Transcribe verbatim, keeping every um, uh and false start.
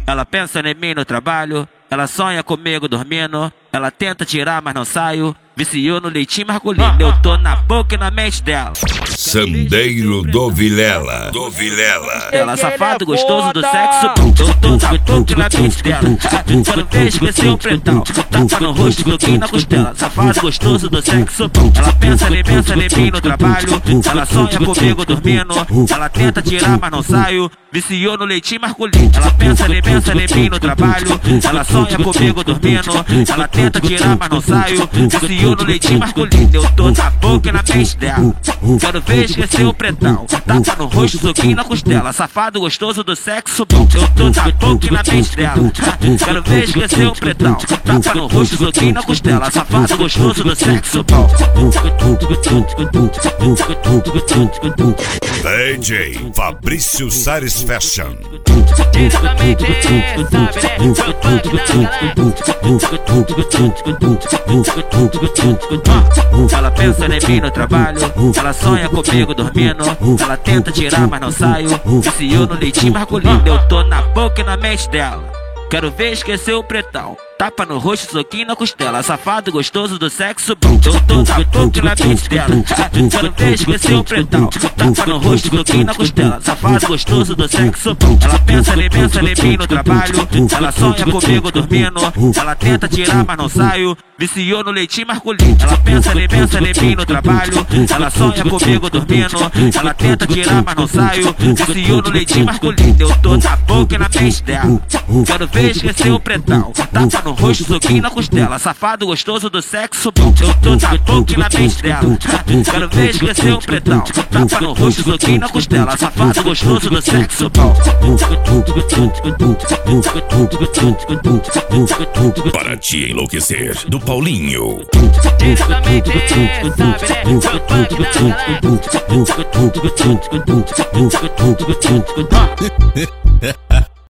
Ela pensa em mim no trabalho, ela sonha comigo dormindo. Ela tenta tirar, mas não saio. Viciou no leitinho masculino, eu tô na boca e na mente dela. Sandeiro do Vilela, do Vilela. Ela safado, gostoso do sexo, eu tô na boca e na mente dela. Quero ver esquecer o pretão, tapa no rosto, bloqueio na costela. Safado, gostoso do sexo, ela pensa, ele pensa em mim no trabalho. Ela sonha comigo dormindo, ela tenta tirar, mas não saio. Viciou no leitinho masculino, ela pensa, ele pensa em mim no trabalho. Ela sonha comigo dormindo, ela tenta tirar, mas não saio. Viciou no leitinho masculino, eu tô na boca e na mente dela. Quero ver esquecer o pretão, tapa no rosto, soquinho na costela. Safado, gostoso do sexo bom, eu tô na boca e na mente dela. Quero ver esquecer o pretão, tapa no rosto, soquinho na costela. Safado, gostoso do sexo bom. D J Fabrício Sares Fashion. Diretamente, sabe, né? Ela pensa em mim no trabalho, ela sonha comigo dormindo. Ela tenta tirar, mas não saio. Viciou no leitinho masculino, eu tô na boca e na mente dela. Quero ver esquecer o pretão, tapa no rosto, soquinho na costela. Safado, gostoso do sexo bom, eu tô na boca e na mente dela. Quero ver esquecer o pretão, tapa no rosto, soquinho na costela. Safado, gostoso do sexo bom. Ela pensa, ele pensa em mim no trabalho. Ela sonha comigo dormindo. Ela tenta tirar, mas não saio. Viciou no leitinho masculino, ela pensa, ele pensa em mim no trabalho. Ela sonha comigo dormindo. Ela tenta tirar, mas não saio. Viciou no leitinho masculino, eu tô na boca e na mente dela. Quero ver esquecer o pretão, tapa no rosto, soquinho na costela. Safado, gostoso do sexo bom, eu tô na boca e na mente dela. Quero ver esquecer o pretão, tapa no rosto, soquinho na costela. Safado, gostoso do sexo bom. Para te enlouquecer, do Paulinho. Diretamente, sabe, né?